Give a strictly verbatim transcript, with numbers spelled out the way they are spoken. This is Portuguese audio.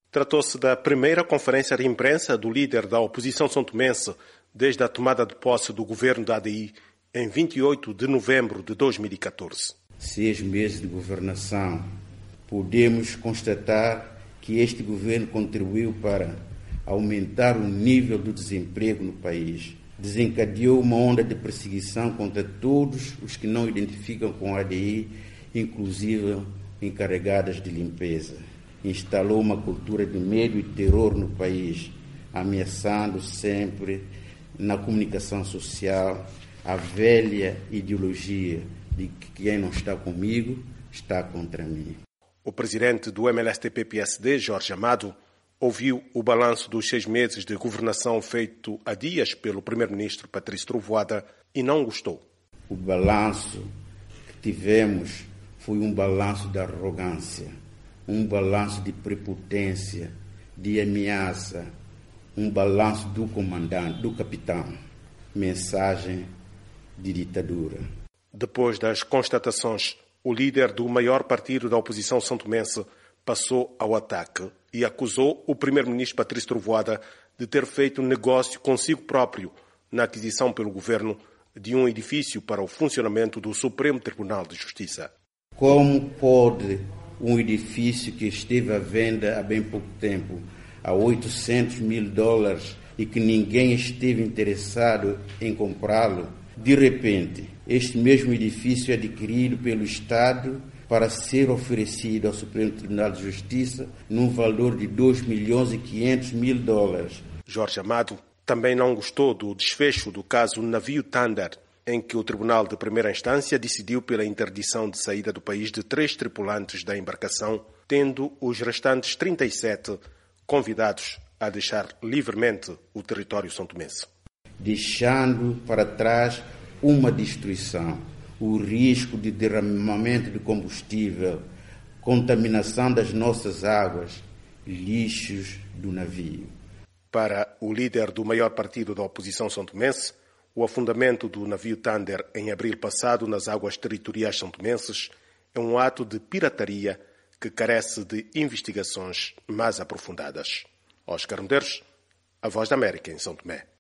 Tratou-se da primeira conferência de imprensa do líder da oposição santomense desde a tomada de posse do governo da A D I em vinte e oito de novembro de dois mil e catorze. Seis meses de governação, podemos constatar que este governo contribuiu para aumentar o nível do desemprego no país, desencadeou uma onda de perseguição contra todos os que não identificam com a A D I, inclusive encarregadas de limpeza. Instalou uma cultura de medo e terror no país, ameaçando sempre na comunicação social a velha ideologia de que quem não está comigo está contra mim. O presidente do M L S T P P S D, Jorge Amado, ouviu o balanço dos seis meses de governação feito há dias pelo primeiro-ministro Patrício Trovoada e não gostou. O balanço que tivemos foi um balanço de arrogância, um balanço de prepotência, de ameaça, um balanço do comandante, do capitão, mensagem de ditadura. Depois das constatações, o líder do maior partido da oposição santomense passou ao ataque e acusou o primeiro-ministro Patrício Trovoada de ter feito negócio consigo próprio na aquisição pelo governo de um edifício para o funcionamento do Supremo Tribunal de Justiça. Como pode um edifício que esteve à venda há bem pouco tempo, a oitocentos mil dólares, e que ninguém esteve interessado em comprá-lo, de repente, este mesmo edifício é adquirido pelo Estado para ser oferecido ao Supremo Tribunal de Justiça num valor de dois milhões e quinhentos mil dólares. Jorge Amado também não gostou do desfecho do caso Navio Thunder, em que o Tribunal de Primeira Instância decidiu pela interdição de saída do país de três tripulantes da embarcação, tendo os restantes trinta e sete convidados a deixar livremente o território santomense. Deixando para trás uma destruição, o risco de derramamento de combustível, contaminação das nossas águas, lixos do navio. Para o líder do maior partido da oposição santomense, o afundamento do navio Thunder em abril passado nas águas territoriais santomenses é um ato de pirataria que carece de investigações mais aprofundadas. Oscar Medeiros, A Voz da América, em São Tomé.